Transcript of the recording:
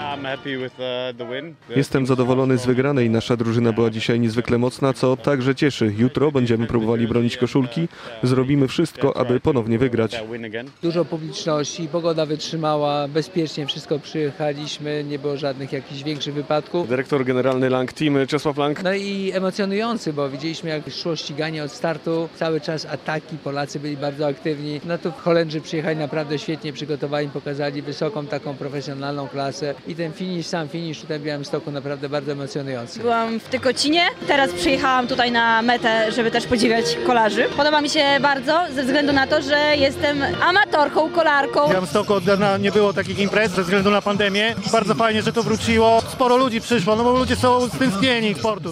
Jestem zadowolony z wygranej. Nasza drużyna była dzisiaj niezwykle mocna, co także cieszy. Jutro będziemy próbowali bronić koszulki. Zrobimy wszystko, aby ponownie wygrać. Dużo publiczności, pogoda wytrzymała, bezpiecznie wszystko przyjechaliśmy, nie było żadnych jakichś większych wypadków. Dyrektor generalny Lang Team, Czesław Lang. No i emocjonujący, bo widzieliśmy jak szło ściganie od startu, cały czas ataki, Polacy byli bardzo aktywni. No tu Holendrzy przyjechali naprawdę świetnie przygotowani, pokazali wysoką taką profesjonalną klasę i ten sam finisz tutaj w Białymstoku naprawdę bardzo emocjonujący. Byłam w Tykocinie, teraz przyjechałam tutaj na metę, żeby też podziwiać kolarzy. Podoba mi się bardzo ze względu na to, że jestem amatorką, kolarką. W Białymstoku od dawna nie było takich imprez ze względu na pandemię. Bardzo fajnie, że to wróciło. Sporo ludzi przyszło, no bo ludzie są stęsknieni sportu.